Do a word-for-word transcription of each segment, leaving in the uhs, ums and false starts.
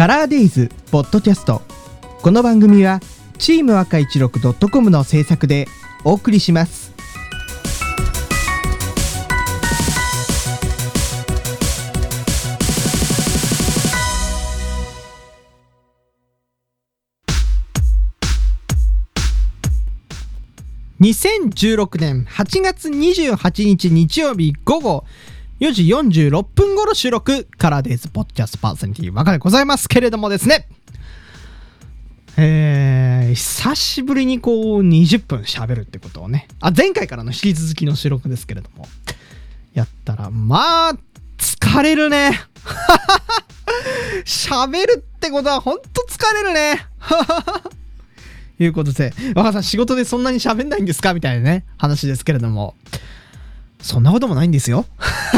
カラーデイズポッドキャスト。この番組はチーム赤いちろく .com の制作でお送りします。にせんじゅうろくねんはちがつにじゅうはちにち日曜日午後よじよんじゅうろっぷん頃収録、カラーデイズポッドキャストパーソナリティ若でございますけれどもですね、えー、久しぶりにこうにじゅっぷん喋るってことをね、あ前回からの引き続きの収録ですけれどもやったら、まあ疲れるね喋るってことはほんと疲れるねということで、若さん仕事でそんなに喋んないんですかみたいなね話ですけれども、そんなこともないんですよ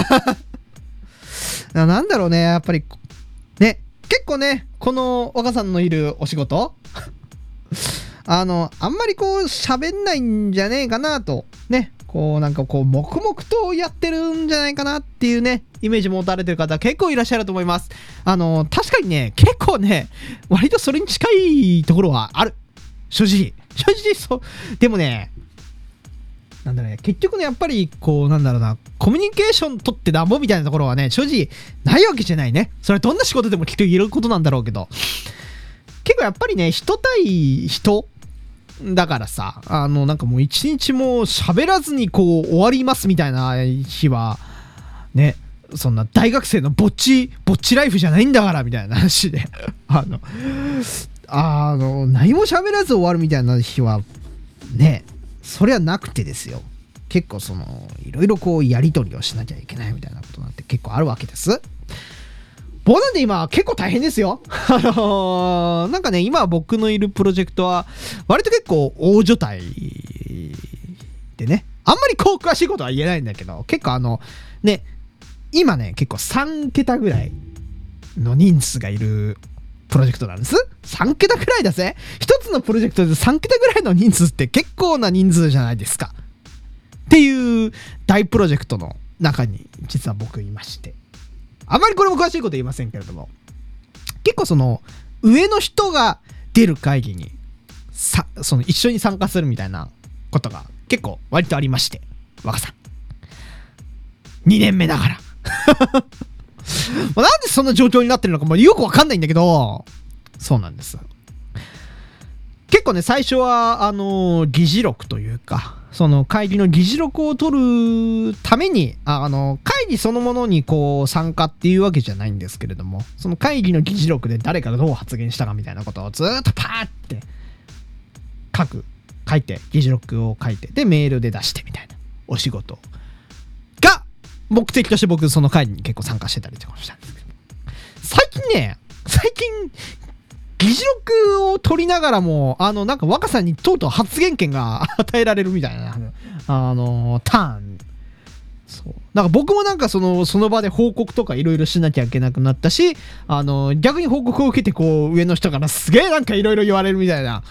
なんだろうね、やっぱりね、結構ねこの若さんのいるお仕事あのあんまりこう喋んないんじゃねえかなとね、こうなんかこう黙々とやってるんじゃないかなっていうねイメージ持たれてる方結構いらっしゃると思います。あの確かにね、結構ね割とそれに近いところはある、正直正直そう。でもね、なんだろうね、結局ねやっぱりこうなんだろうな、コミュニケーション取ってなんぼみたいなところはね正直ないわけじゃないね。それはどんな仕事でもきっと言えることなんだろうけど、結構やっぱりね人対人だからさ、あのなんかもう一日も喋らずにこう終わりますみたいな日はね、そんな大学生のぼっちぼっちライフじゃないんだからみたいな話であのあの何も喋らず終わるみたいな日はね、それはなくてですよ、結構そのいろいろこうやり取りをしなきゃいけないみたいなことなんて結構あるわけです。僕なんで今結構大変ですよあのー、なんかね今僕のいるプロジェクトは割と結構大所帯でね、あんまりこう詳しいことは言えないんだけど、結構あのね今ね結構さんけたぐらいの人数がいるプロジェクトなんです。さんけたぐらいだぜ。一つのプロジェクトでさんけたぐらいの人数って結構な人数じゃないですかっていう大プロジェクトの中に実は僕いまして、あまりこれも詳しいこと言いませんけれども、結構その上の人が出る会議にさその一緒に参加するみたいなことが結構割とありまして、若さんにねんめだからなんでそんな状況になってるのかもよくわかんないんだけど、そうなんです。結構ね最初はあの議事録というか、その会議の議事録を取るためにあの会議そのものにこう参加っていうわけじゃないんですけれども、その会議の議事録で誰かがどう発言したかみたいなことをずーっとパーって書く書いて、議事録を書いて、でメールで出してみたいなお仕事が目的として僕その会議に結構参加してたりとかしたんですけど、最近ね最近議事録を取りながらもあのなんか若さんにとうとう発言権が与えられるみたいなあのターン、そうなんか僕もなんかそのその場で報告とかいろいろしなきゃいけなくなったし、あの逆に報告を受けてこう上の人からすげえなんかいろいろ言われるみたいな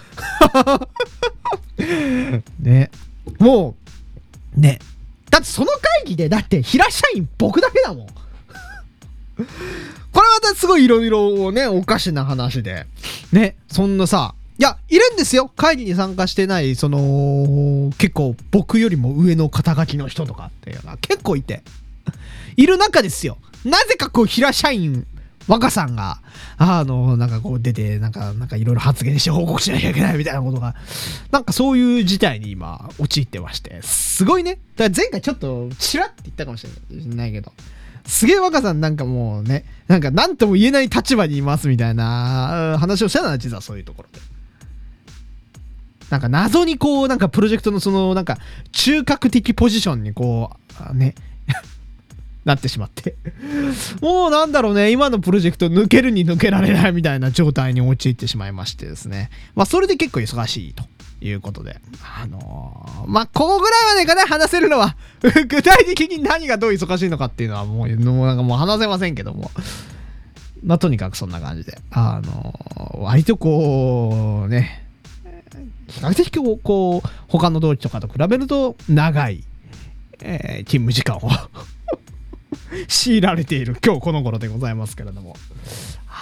ね、もうねだってその会議でだって平社員僕だけだもんこれまたすごいいろいろねおかしな話でね、そんなさ、いやいるんですよ会議に参加してないその結構僕よりも上の肩書きの人とかっていうのが結構いている中ですよ、なぜかこう平社員若さんがあのなんかこう出てなんかなんかいろいろ発言して報告しなきゃいけないみたいなことがなんかそういう事態に今陥ってまして、すごいね。だから前回ちょっとチラッて言ったかもしれないけど、すげえ若さんなんかもうねなんか何とも言えない立場にいますみたいな話をしたのは実はそういうところで、なんか謎にこうなんかプロジェクトのそのなんか中核的ポジションにこうねなってしまってもうなんだろうね、今のプロジェクト抜けるに抜けられないみたいな状態に陥ってしまいましてですね、まあそれで結構忙しいということで、あのー、まあここぐらいまでかね話せるのは具体的に何がどう忙しいのかっていうのはもうもうなんかもう話せませんけども、まあとにかくそんな感じで、あのー、割とこうね比較的こうこう他の同期とかと比べると長い、えー、勤務時間を強いられている今日この頃でございますけれども、はい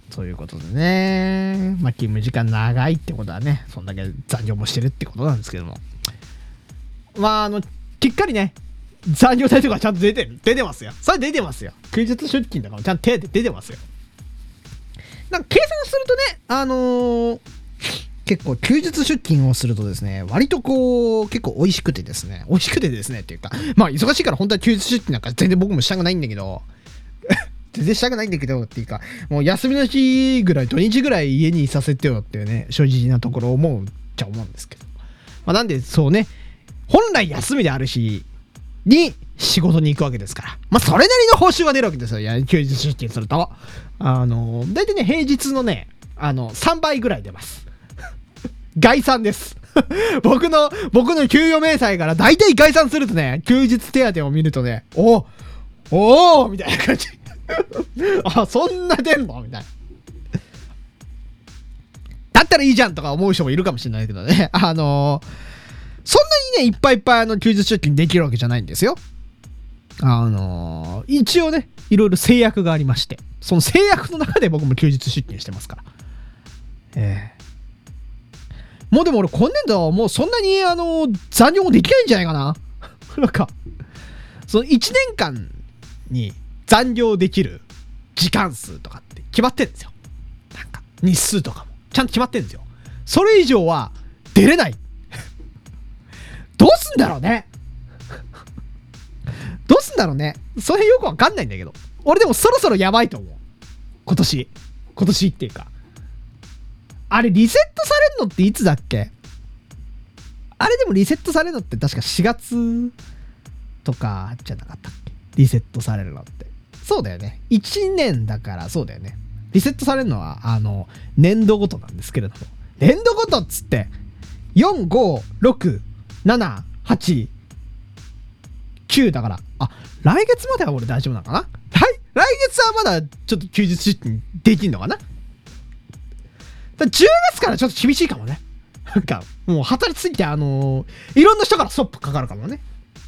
そういうことでね、まあ勤務時間長いってことはね、そんだけ残業もしてるってことなんですけども、まああのきっかりね残業代とかちゃんと出てる出てますよ。それ出てますよ。休日出勤とかもちゃんと手で出てますよ。なんか計算するとね、あのー、結構休日出勤をするとですね、割とこう結構美味しくてですね、美味しくてですねっていうか、まあ忙しいから本当は休日出勤なんか全然僕もしたくないんだけど全然したくないんだけどっていうか、もう休みの日ぐらい土日ぐらい家にいさせてよっていうね、正直なところ思うっちゃ思うんですけど、まあ、なんでそうね、本来休みである日に仕事に行くわけですから、まあそれなりの報酬が出るわけですよ。いや休日出勤するとあの大体ね平日のねあのさんばいぐらい出ます概算です僕の僕の給与明細から大体概算するとね、休日手当を見るとね、おおおみたいな感じあ、そんな出んのみたいな。だったらいいじゃんとか思う人もいるかもしれないけどね、あのー、そんなにねいっぱいいっぱいあの休日出勤できるわけじゃないんですよ。あのー、一応ねいろいろ制約がありまして、その制約の中で僕も休日出勤してますから。ええー、もうでも俺今年度はもうそんなにあのー、残業もできないんじゃないかななんかそのいちねんかんに残業できる時間数とかって決まってるんですよ。なんか日数とかもちゃんと決まってるんですよ。それ以上は出れないどうすんだろうねどうすんだろうね。それよくわかんないんだけど、俺でもそろそろやばいと思う。今年今年っていうか、あれリセットされるのっていつだっけ。あれでもリセットされるのって確かしがつとかじゃなかったっけ、リセットされるのって。そうだよね、いちねんだから。そうだよね、リセットされるのはあの年度ごとなんですけれども、年度ごとっつってよん、ご、ろく、なな、はち、きゅうだから、あ、来月までは俺大丈夫なのかな。来来月はまだちょっと休日出勤できんのかな。だじゅうがつからちょっと厳しいかもね。なんかもう働きすぎてあのー、いろんな人からストップかかるかもね。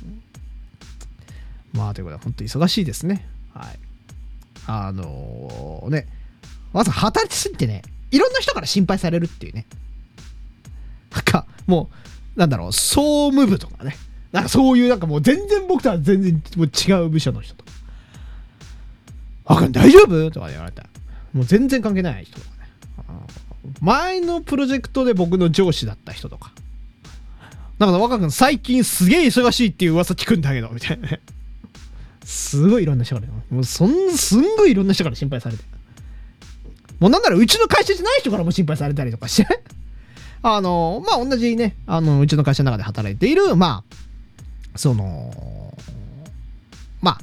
まあということで本当に忙しいですね。はい。あのー、ね、まず働きすぎてね、いろんな人から心配されるっていうね。なんかもうなんだろう、総務部とかね、なんかそういうなんかもう全然僕とは全然もう違う部署の人とか、あかん大丈夫とか言われたらもう全然関係ない人とかね、前のプロジェクトで僕の上司だった人とか、なんか若君最近すげえ忙しいっていう噂聞くんだけどみたいなね、すごいいろんな人から、もうそんすんごいいろんな人から心配されて、もうなんならうちの会社じゃない人からも心配されたりとかしてあのまあ同じね、あのうちの会社の中で働いている、まあそのまあ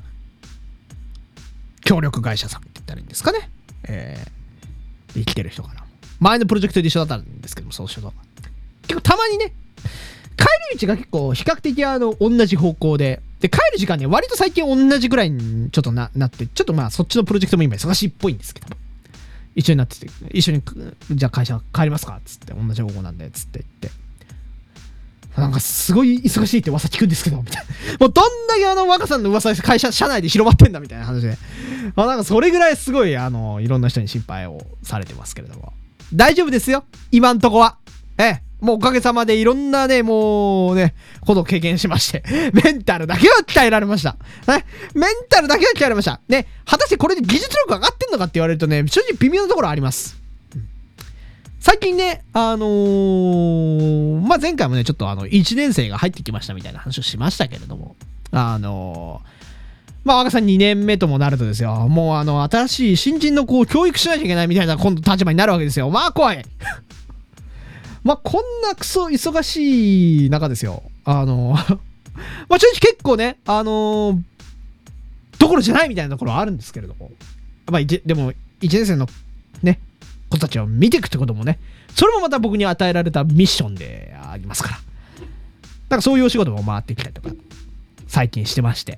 協力会社さんって言ったらいいんですかね、えー、で生きてる人からも前のプロジェクトで一緒だったんですけども、そういう人と結構たまにね、帰り道が結構比較的あの同じ方向で、で帰る時間ね割と最近同じぐらいにちょっと な, なってちょっとまあそっちのプロジェクトも今忙しいっぽいんですけど、一緒になってて、一緒にじゃあ会社帰りますかっつって、同じ方向なんでっつって言って、なんかすごい忙しいって噂聞くんですけどみたいな、もうどんだけあの若さんの噂会社社内で広まってんだみたいな話で、まあ、なんかそれぐらいすごいあのいろんな人に心配をされてますけれども、大丈夫ですよ今んとこは。ええ、もうおかげさまでいろんなねもうねことを経験しまして、メンタルだけは鍛えられました、ね、メンタルだけは鍛えられましたね。果たしてこれで技術力上がってんのかって言われるとね、正直微妙なところあります。最近ね、あのー、まあ、前回もね、ちょっとあの、いちねん生が入ってきましたみたいな話をしましたけれども、あのー、まあ、若さんにねんめともなるとですよ、もうあの、新しい新人のこう、教育しなきゃいけないみたいな今度立場になるわけですよ。まあ、怖い。まあ、こんなクソ忙しい中ですよ。あのー、まあ、正直結構ね、あのー、どころじゃないみたいなところはあるんですけれども、まあ、でも、いちねん生のね、子たちを見ていくってこともね、それもまた僕に与えられたミッションでありますから、だからそういうお仕事も回ってきたりとか最近してまして、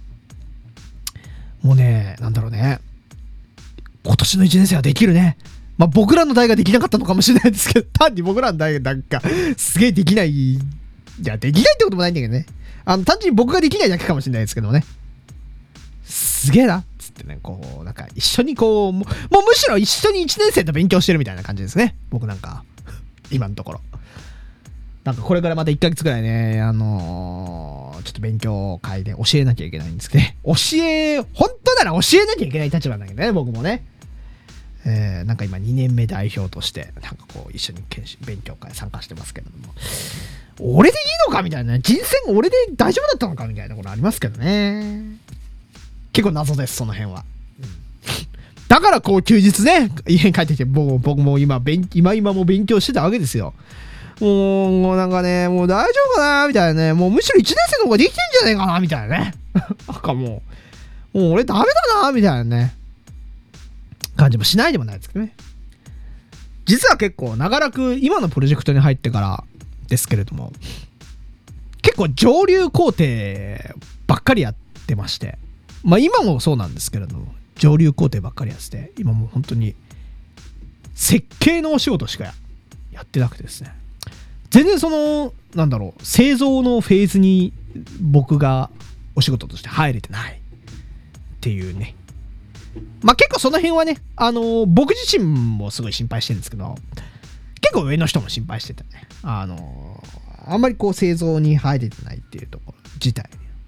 もうね、なんだろうね、今年のいちねん生はできるね。まあ僕らの代ができなかったのかもしれないですけど、単に僕らの代がなんかすげえできない、いやできないってこともないんだけどね、あの単純に僕ができないだけかもしれないですけどもね、すげえなっつってね、こう、なんか一緒にこう、もう、もうむしろ一緒にいちねん生と勉強してるみたいな感じですね。僕なんか、今のところ。なんかこれからまたいっかげつくらいね、あのー、ちょっと勉強会で教えなきゃいけないんですけどね。教え、本当なら教えなきゃいけない立場なんだけどね、僕もね。えー、なんか今にねんめ代表として、なんかこう一緒に研修勉強会参加してますけれども。俺でいいのかみたいな。人選俺で大丈夫だったのかみたいなところありますけどね。結構謎です、その辺は。うん、だからこう休日ね、家に帰ってきて、僕, 僕も今勉、今今も勉強してたわけですよ。もう、もうなんかね、もう大丈夫かなみたいなね。もうむしろいちねん生の方ができてんじゃねえかなみたいなね。なんかもう、もう俺ダメだなみたいなね。感じもしないでもないですけどね。実は結構長らく今のプロジェクトに入ってからですけれども、結構上流工程ばっかりやってまして、まあ今もそうなんですけれども、上流工程ばっかりやってて、今もう本当に設計のお仕事しか や, やってなくてですね、全然そのなんだろう製造のフェーズに僕がお仕事として入れてないっていうね。まあ結構その辺はね、あのー、僕自身もすごい心配してるんですけど、結構上の人も心配しててね、あのー、あんまりこう製造に入れてないっていうところ自体。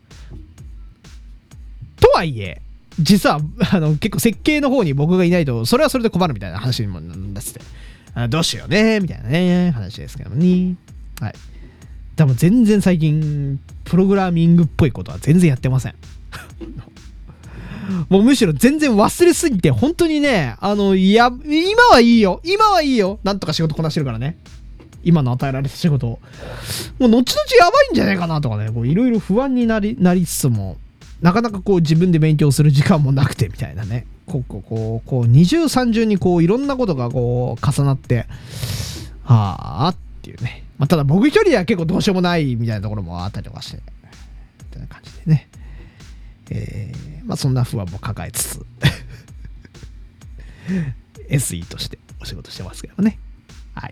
とはいえ、実はあの結構設計の方に僕がいないと、それはそれで困るみたいな話にもなってて、あどうしようねみたいなね話ですけどね。はい。でも全然最近プログラミングっぽいことは全然やってません。もうむしろ全然忘れすぎて、本当にね、あの、いや、今はいいよ。今はいいよ。なんとか仕事こなしてるからね。今の与えられた仕事を。もう後々やばいんじゃないかなとかね、いろいろ不安になり、なりつつも、なかなかこう自分で勉強する時間もなくてみたいなね。こう、こう、こう、こう二重三重にこういろんなことがこう重なって、はあっていうね。まあ、ただ僕一人では結構どうしようもないみたいなところもあったりとかして、みたいな感じでね。えー、まあそんな不安も抱えつつエスイー としてお仕事してますけどね。はい。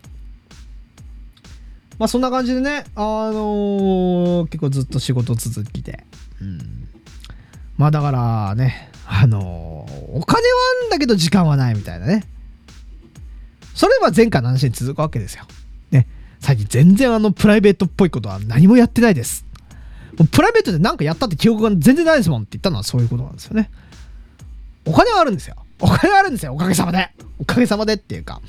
まあそんな感じでね、あのー、結構ずっと仕事続きで、うん、まあだからね、あのー、お金はあるんだけど時間はないみたいなね。それは前回の話に続くわけですよ。ね、最近全然あのプライベートっぽいことは何もやってないです。もうプライベートで何かやったって記憶が全然ないですもんって言ったのはそういうことなんですよね。お金はあるんですよ。お金はあるんですよ。おかげさまで。おかげさまでっていうか。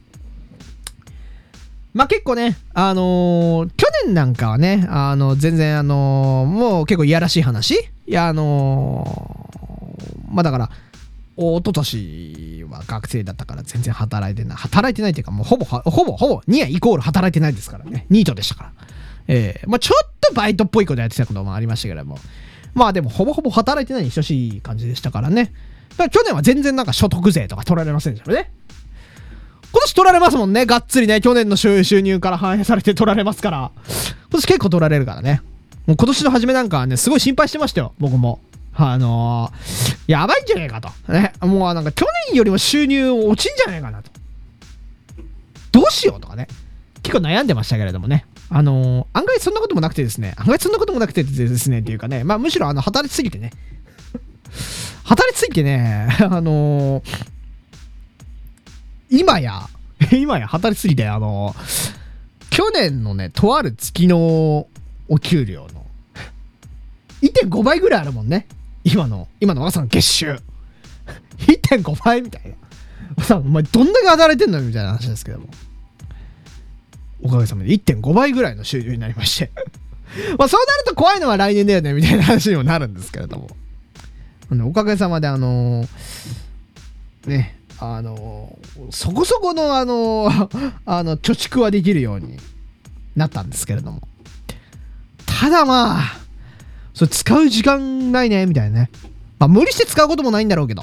まあ結構ね、あのー、去年なんかはね、あの、全然あのー、もう結構いやらしい話いや、あのー、まあだから、一昨年は学生だったから全然働いてない。働いてないっていうか、もうほぼ、ほぼ、ほぼ、ニアイコール働いてないですからね。ニートでしたから。えー、まあちょっとバイトっぽいことやってたこともありましたけれども。まあでも、ほぼほぼ働いてないに等しい感じでしたからね。だから去年は全然なんか所得税とか取られませんでしたよね。今年取られますもんね。がっつりね。去年の収入から反映されて取られますから。今年結構取られるからね。もう今年の初めなんかはね、すごい心配してましたよ。僕も。あのー、やばいんじゃねえかと。ね。もうなんか去年よりも収入落ちんじゃねえかなと。どうしようとかね。結構悩んでましたけれどもね。あのー、案外そんなこともなくてですね。案外そんなこともなくてですね。っていうかね。まあむしろあの、働きすぎてね。働きすぎてね。あのー、今や、今や働きすぎて、あの、去年のね、とある月のお給料の いってんご 倍ぐらいあるもんね。今の、今の若さんの月収。いってんご 倍みたいな。若さん、お前どんだけ働いてんのみたいな話ですけども。おかげさまで いってんご 倍ぐらいの収入になりまして。まあそうなると怖いのは来年だよね、みたいな話にもなるんですけれども。おかげさまであのー、ね、あのそこそこのあのあの貯蓄はできるようになったんですけれども、ただまあそれ使う時間ないねみたいなね。まあ無理して使うこともないんだろうけど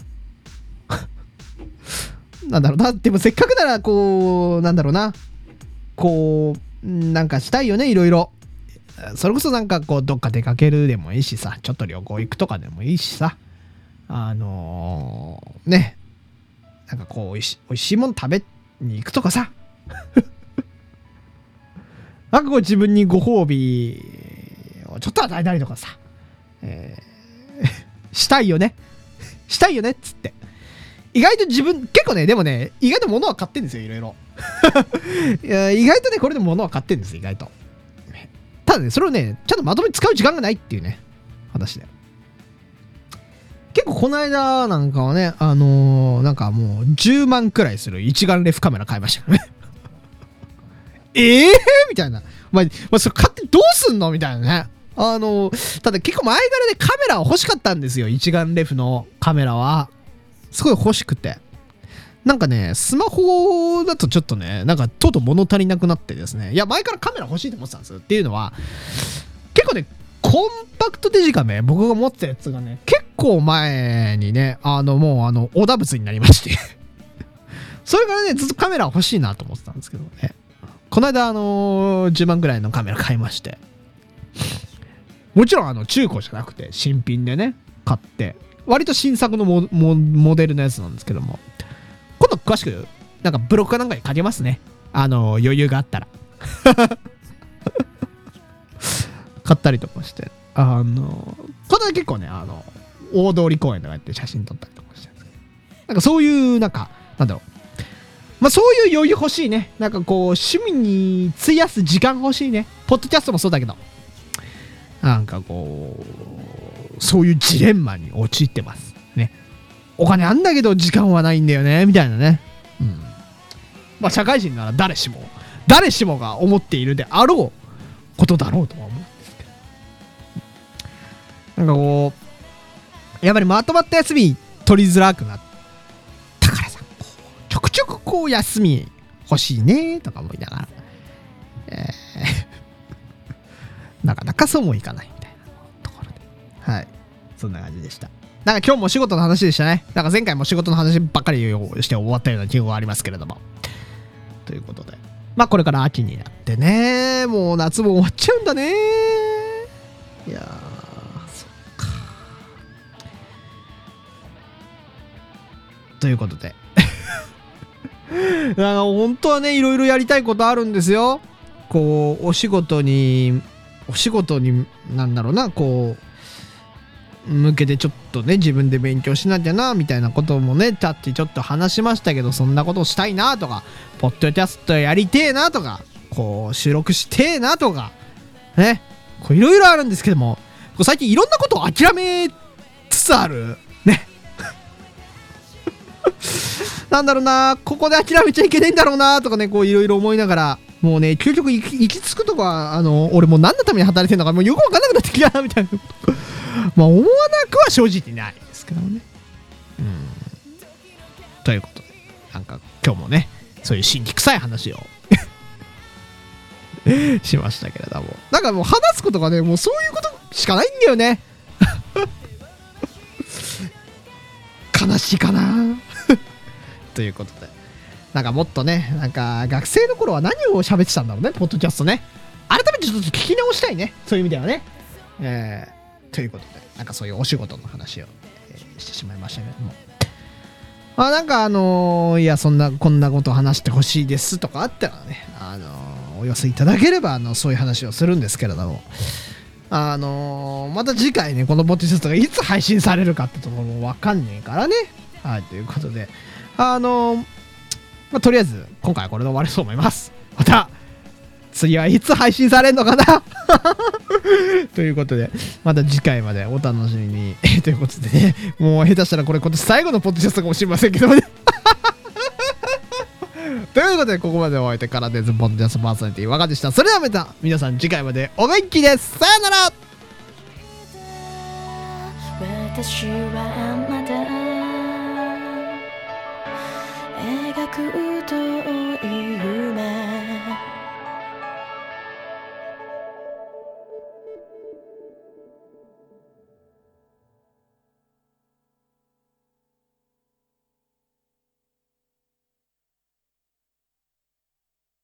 なんだろうな。でもせっかくならこうなんだろうな、こうなんかしたいよね、いろいろ。それこそなんかこうどっか出かけるでもいいしさ、ちょっと旅行行くとかでもいいしさ、あのー、ね、なんかこうおいしい、おいしいもの食べに行くとかさなんかこう自分にご褒美をちょっと与えたりとかさ、えー、したいよね。 したいよねっつって。意外と自分、結構ね、でもね、意外と物は買ってんですよ、いろいろ。いや意外とね、これで物は買ってんです、意外と。ただね、それをね、ちゃんとまとめて使う時間がないっていうね、話で。結構この間なんかはね、あのー、なんかもうじゅうまんくらいする一眼レフカメラ買いましたからね。ええー、みたいな。まあ、まあ、それ買ってどうすんのみたいなね。あのー、ただ結構前からね、カメラは欲しかったんですよ。一眼レフのカメラは。すごい欲しくて。なんかね、スマホだとちょっとね、なんかとうとう物足りなくなってですね。いや、前からカメラ欲しいと思ってたんですよ。っていうのは、結構ね、コンパクトデジカメ、僕が持ってたやつがね、結構前にね、あの、もう、あの、おだぶつになりまして。それからね、ずっとカメラ欲しいなと思ってたんですけどね。この間、あのー、じゅうまんぐらいのカメラ買いまして。もちろん、あの、中古じゃなくて、新品でね、買って、割と新作の モ, モ, モデルのやつなんですけども、今度詳しくなんかブログかなんかに書けますね、あの余裕があったら。買ったりとかして、あのこれは結構ね、あの大通公園とかやって写真撮ったりとかしてるんですけど、なんかそういうなんかなんだろう、まあそういう余裕欲しいね。なんかこう趣味に費やす時間欲しいね。ポッドキャストもそうだけど、なんかこうそういうジレンマに陥ってますね。お金あんだけど時間はないんだよねみたいなね。うん。まあ社会人なら誰しも誰しもが思っているであろうことだろうとは思うんですけど。なんかこうやっぱりまとまった休み取りづらくなったからさ、こうちょくちょくこう休み欲しいねとか思いながら、えー、なかなかそうもいかないみたいなところで、はい、そんな感じでした。なんか今日もお仕事の話でしたね。なんか前回も仕事の話ばっかりして終わったような記憶がありますけれども。ということで。まあこれから秋になってね。もう夏も終わっちゃうんだね。いやー、そっか。ということで。なんか本当はね、いろいろやりたいことあるんですよ。こう、お仕事に、お仕事に、なんだろうな、こう、向けてちょっとね自分で勉強しなきゃなみたいなこともねタッチちょっと話しましたけど、そんなことしたいなとか、ポッドキャストやりてえなとか、こう収録してえなとかね、こういろいろあるんですけども、こう最近いろんなことを諦めつつあるね。なんだろうな、ここで諦めちゃいけないんだろうなとかね、こういろいろ思いながら、もうね究極行き、行き着くとこはあの俺もう何のために働いてるのかもうよくわかんなくなってきたなみたいな。まあ思わなくは正直ないですけどね。うん。ということで、なんか今日もね、そういう心理臭い話をしましたけれども、なんかもう話すことがね、もうそういうことしかないんだよね。悲しいかな。ということで、なんかもっとね、なんか学生の頃は何を喋ってたんだろうね、ポッドキャストね。改めてちょっと聞き直したいね、そういう意味ではね。えーということで、なんかそういうお仕事の話を、えー、してしまいましたけども、あなんかあのー、いやそんなこんなこと話してほしいですとかあったらね、あのー、お寄せいただければあのそういう話をするんですけれども、あのー、また次回ねこのポッドキャストがいつ配信されるかってところもわかんねえからね。はい、ということで、あのー、まあ、とりあえず今回はこれで終わりと思います。また次はいつ配信されるのかな。ということで、また次回までお楽しみに。ということでね、もう下手したらこれ今年最後のポッドキャストかもしれませんけどね。ということで、ここまでお相手からです。ポッドキャストパーソナリティ若でした。それではまた皆さん次回までお元気です。さよなら。私はまだ描く遠い